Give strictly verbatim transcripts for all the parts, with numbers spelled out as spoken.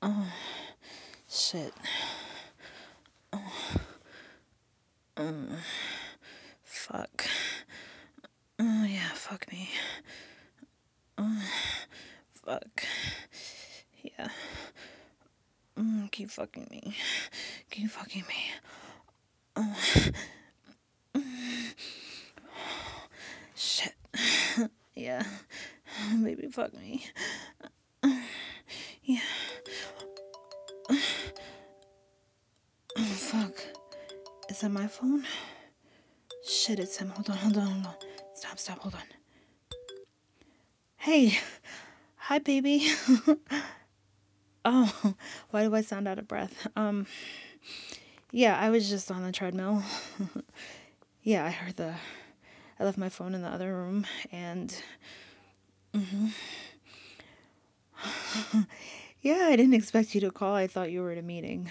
Oh, shit. Um, fuck. Oh, yeah, fuck me. Oh, fuck. Yeah. Mm, keep fucking me. Keep fucking me. Oh, shit. Yeah. Baby, fuck me. Yeah. Oh, fuck. Is that my phone? Shit, it's him. Hold on, hold on, hold on. Stop, stop, hold on. Hey. Hi, baby. Oh, why do I sound out of breath? Um, yeah, I was just on the treadmill. Yeah, I heard the. I left my phone in the other room, and. hmm Yeah, I didn't expect you to call. I thought you were at a meeting.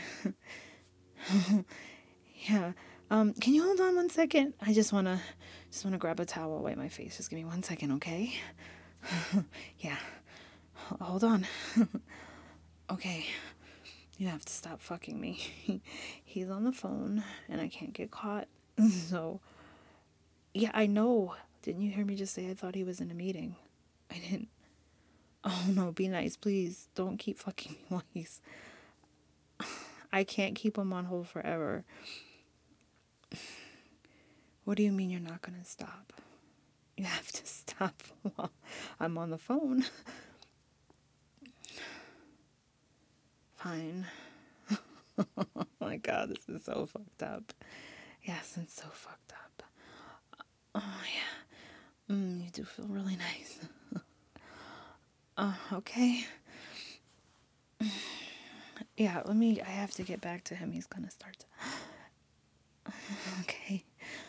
Yeah. Um, can you hold on one second? I just wanna, just wanna grab a towel, wipe my face. Just give me one second, okay? Yeah. Hold on. Okay. You have to stop fucking me. He's on the phone, and I can't get caught. So, yeah, I know. Didn't you hear me just say I thought he was in a meeting? I didn't. Oh no, be nice, please. Don't keep fucking me while he's. I can't keep him on hold forever. What do you mean you're not gonna stop? You have to stop while I'm on the phone. Fine. Oh my god, this is so fucked up. Yes, it's so fucked up. Oh yeah. Mm, you do feel really nice. Uh, okay. Yeah, let me. I have to get back to him. He's gonna start. To, okay.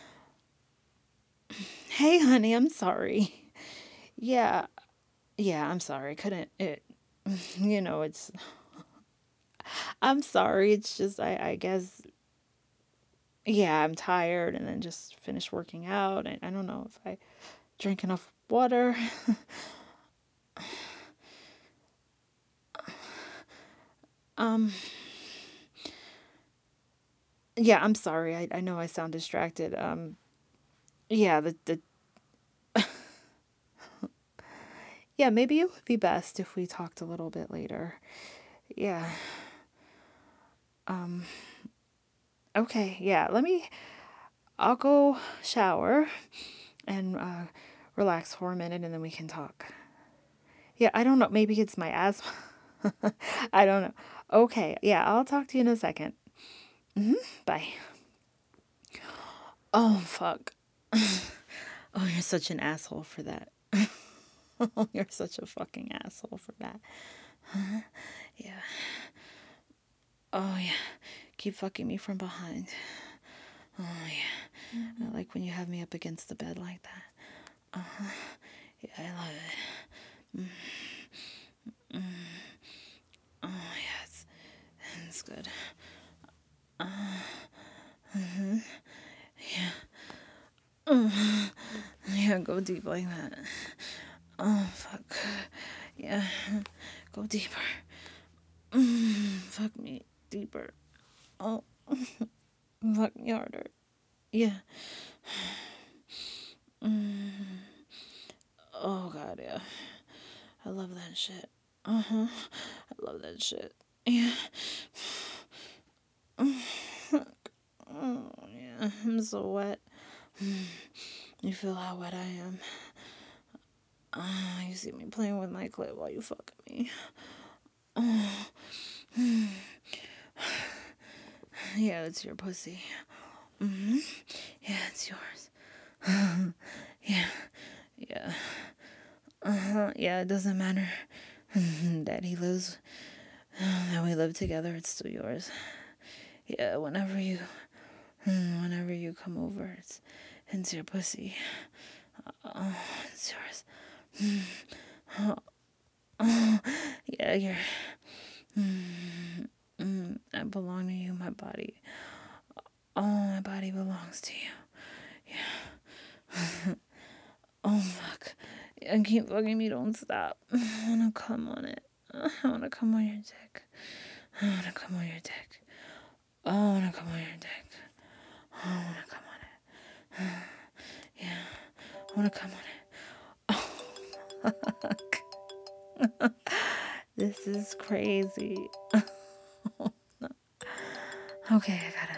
Hey, honey, I'm sorry. Yeah, yeah, I'm sorry. Couldn't it? You know, it's. I'm sorry. It's just I. I guess. Yeah, I'm tired, and then just finished working out, and I don't know if I drink enough water. um. Yeah, I'm sorry. I. I know I sound distracted. Um. Yeah. The. The. Yeah. Maybe it would be best if we talked a little bit later. Yeah. Um. Okay. Yeah. Let me. I'll go shower and uh, relax for a minute and then we can talk. Yeah, I don't know. Maybe it's my asthma. I don't know. Okay. Yeah, I'll talk to you in a second. Hmm. Bye. Oh, fuck. Oh, you're such an asshole for that. Oh, you're such a fucking asshole for that. Yeah. Oh, yeah. Keep fucking me from behind. Oh, yeah. I like when you have me up against the bed like that. Uh huh. Yeah, I love it. Mm. Mm. Oh, yeah, it's, it's good. Uh, mm-hmm. Yeah. Uh, yeah, go deep like that. Oh, fuck. Yeah. Go deeper. Mm, fuck me deeper. Oh, fuck me harder. Yeah. Mm. Oh, God, yeah. I love that shit. Uh huh. I love that shit. Yeah. Oh, yeah. I'm so wet. You feel how wet I am. Uh, you see me playing with my clit while you fucking me. Oh. Yeah, it's your pussy. Mm-hmm. Yeah, it's yours. Yeah, yeah. Uh-huh. Yeah, it doesn't matter that he lives, that we live together. It's still yours. Yeah, whenever you, whenever you come over, it's into your pussy. Oh, it's yours. Oh, oh, yeah, you're. Mm, mm, I belong to you. My body. Oh, my body belongs to you. Yeah. Oh fuck. And keep fucking me. Don't stop. I wanna come on it. I wanna come on your dick. I wanna come on your dick. Oh, I wanna come on your dick. Oh, I wanna come on it. Yeah, I wanna come on it. This is crazy. Okay, I gotta.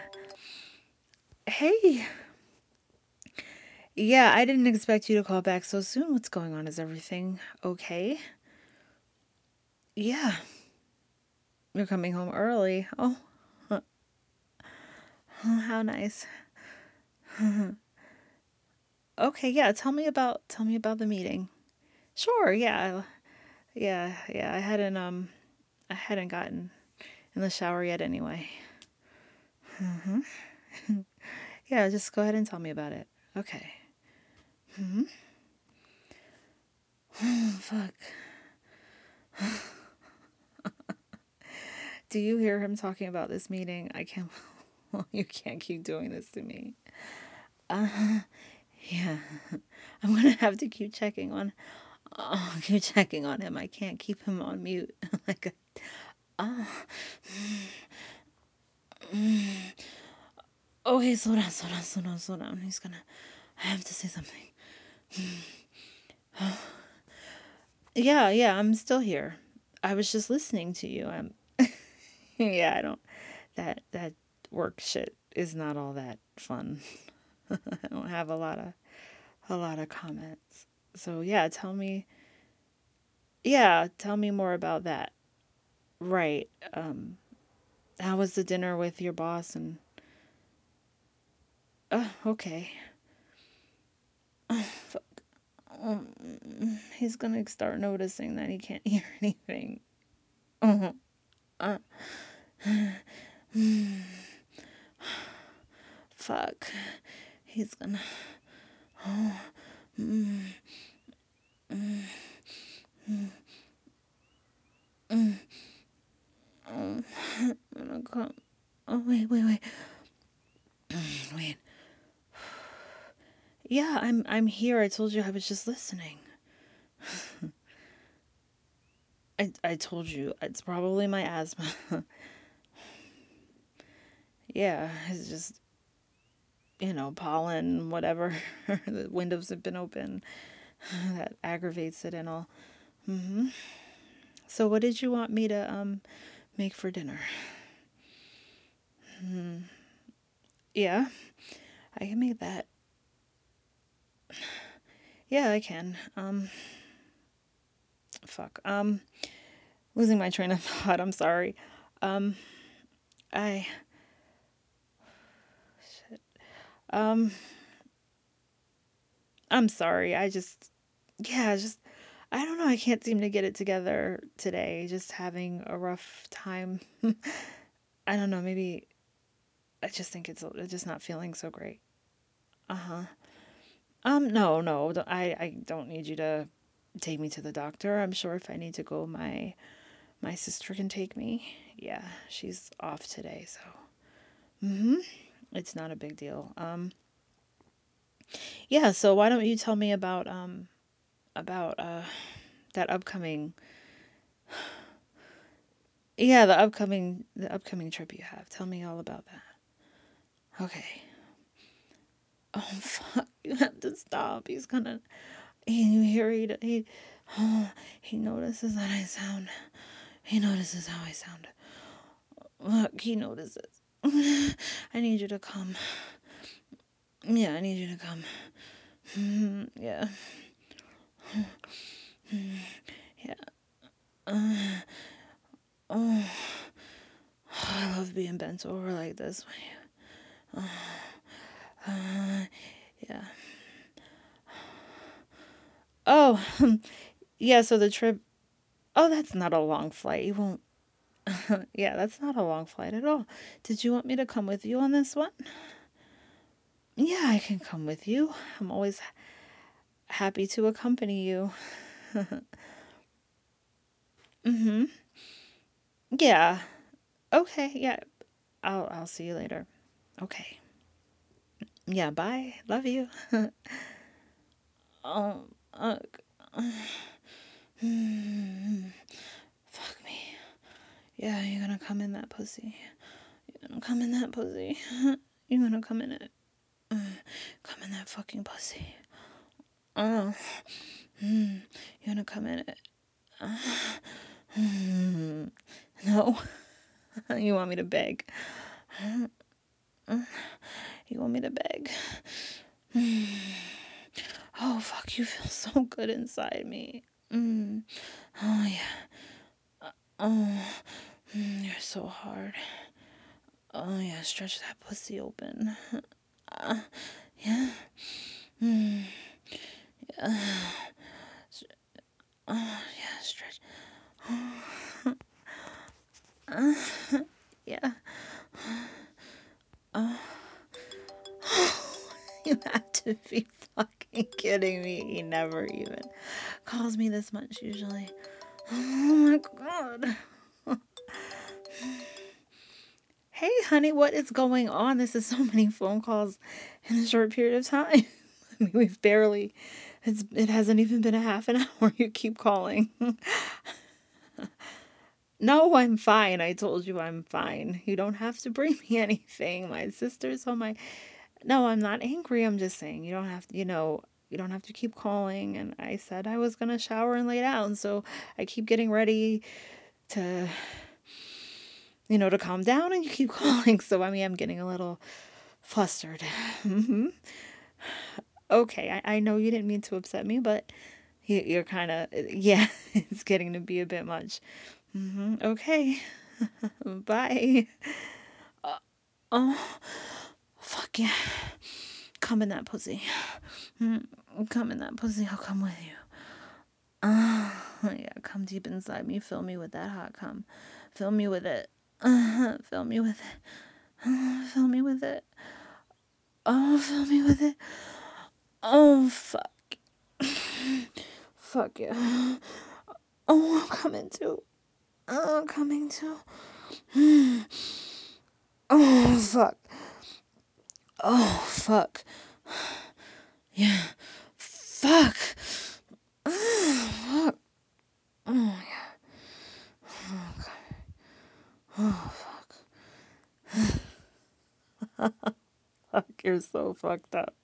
Hey. Yeah, I didn't expect you to call back so soon. What's going on? Is everything okay? Yeah, you're coming home early. Oh, how nice. Okay, yeah, tell me about tell me about the meeting. Sure, yeah. Yeah, yeah. I hadn't um I hadn't gotten in the shower yet anyway. Hmm. Yeah, just go ahead and tell me about it. Okay. Hmm. Fuck. Do you hear him talking about this meeting? I can't. You can't keep doing this to me. Uh, yeah. I'm gonna have to keep checking on. Oh, keep checking on him. I can't keep him on mute. Like, oh, okay, slow down, slow down, slow down, slow down. He's gonna. I have to say something. Yeah, yeah. I'm still here. I was just listening to you. I'm. Yeah, I don't. That that work shit is not all that fun. I don't have a lot of a lot of comments. So yeah, tell me. Yeah, tell me more about that. Right. Um, how was the dinner with your boss? And oh, okay. Fuck. Um, he's gonna start noticing that he can't hear anything. Uh, uh, fuck. He's gonna. Oh, mm, mm, oh, I'm gonna come. Oh wait, wait, wait, wait. Yeah, I'm I'm here. I told you I was just listening. I I told you it's probably my asthma. Yeah, it's just you know pollen, whatever. The windows have been open. That aggravates it and all. Hmm. So what did you want me to um make for dinner? Hmm. Yeah, I can make that. Yeah, I can. Um, fuck. Um, losing my train of thought. I'm sorry. Um, I. Shit. Um, I'm sorry. I just. Yeah, just. I don't know. I can't seem to get it together today. Just having a rough time. I don't know. Maybe I just think it's it's just not feeling so great. Uh huh. Um, no, no. don't- I I don't need you to take me to the doctor. I'm sure if I need to go, my my sister can take me. Yeah, she's off today, so mhm. It's not a big deal. Um, yeah, so why don't you tell me about um about uh that upcoming yeah, the upcoming the upcoming trip you have. Tell me all about that. Okay. Oh fuck, you have to stop. He's gonna he, you hear he he oh, he notices that I sound he notices how I sound. Look, he notices. I need you to come. Yeah, I need you to come. Mm, yeah. Yeah. Uh, oh, I love being bent over like this. Uh, uh, yeah. Oh, yeah, so the trip. Oh, that's not a long flight. You won't. Yeah, that's not a long flight at all. Did you want me to come with you on this one? Yeah, I can come with you. I'm always happy to accompany you. Mhm. Yeah. Okay. Yeah. I'll I'll see you later. Okay. Yeah, bye. Love you. Um uh, fuck. Yeah, you're gonna come in that pussy. You're gonna come in that pussy. You're gonna come in it. Uh, come in that fucking pussy. Uh, mm, you're gonna come in it. Uh, mm, no. You want me to beg? You want me to beg? Oh, fuck, you feel so good inside me. Mm. Oh, yeah. Oh, mm, you're so hard. Oh, yeah, stretch that pussy open. Uh, yeah. Mm. Yeah. Oh, yeah, stretch. Uh, yeah. Oh. You have to be fucking kidding me. He never even calls me this much usually. Oh my god. Hey, honey, what is going on? This is so many phone calls in a short period of time. I mean, we've barely, it's, it hasn't even been a half an hour. You keep calling. No, I'm fine. I told you I'm fine. You don't have to bring me anything. My sister's home. My No, I'm not angry. I'm just saying you don't have to, you know, you don't have to keep calling. And I said I was going to shower and lay down. So I keep getting ready to, you know, to calm down and you keep calling. So, I mean, I'm getting a little flustered. Mm-hmm. Okay, I, I know you didn't mean to upset me, but you, you're kind of, yeah, it's getting to be a bit much. Mm-hmm. Okay, bye. Uh, oh, fuck yeah. Come in that pussy. Mm, come in that pussy. I'll come with you. Oh, yeah, come deep inside me. Fill me with that hot cum. Fill me with it. Uh, fill me with it. Oh, fill me with it. Oh, fill me with it. Oh, fuck. Fuck yeah. Oh, I'm coming too. Oh, I'm coming too. Oh, fuck. Oh, fuck. Yeah. Fuck. Oh, fuck. Oh, yeah. Oh, God. Oh, fuck. Fuck, you're so fucked up.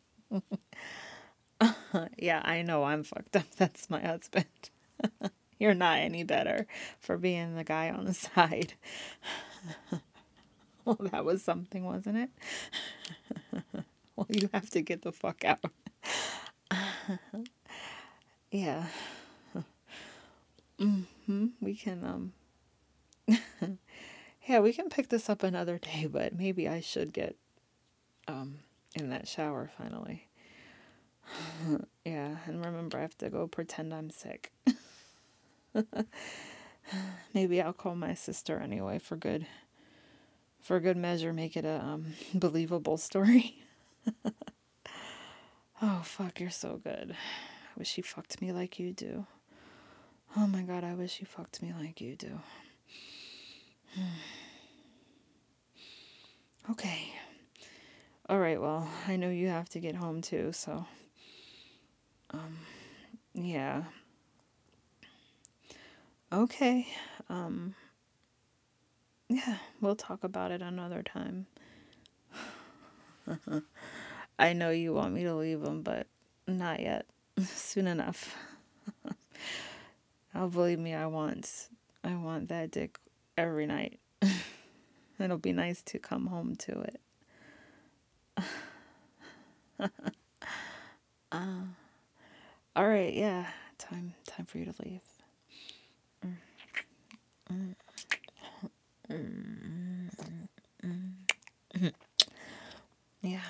Yeah, I know I'm fucked up. That's my husband. You're not any better for being the guy on the side. Well, that was something, wasn't it? Well, you have to get the fuck out. Yeah. Mm-hmm. We can, um, yeah, we can pick this up another day, but maybe I should get, um, in that shower finally. Yeah, and remember, I have to go pretend I'm sick. Maybe I'll call my sister anyway for good, for good measure, make it a, um, believable story. Oh, fuck, you're so good. I wish you fucked me like you do. Oh my god, I wish you fucked me like you do. Okay. Alright, well, I know you have to get home too, so. Um, yeah. Okay. Um, yeah, we'll talk about it another time. I know you want me to leave him, but not yet. Soon enough. Oh, believe me, I want, I want that dick every night. It'll be nice to come home to it. Uh, all right, yeah. Time, time for you to leave. Mm, mm, mm, mm, mm. Yeah.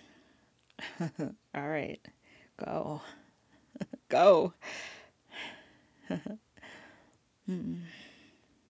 All right. Go. Go. Mm.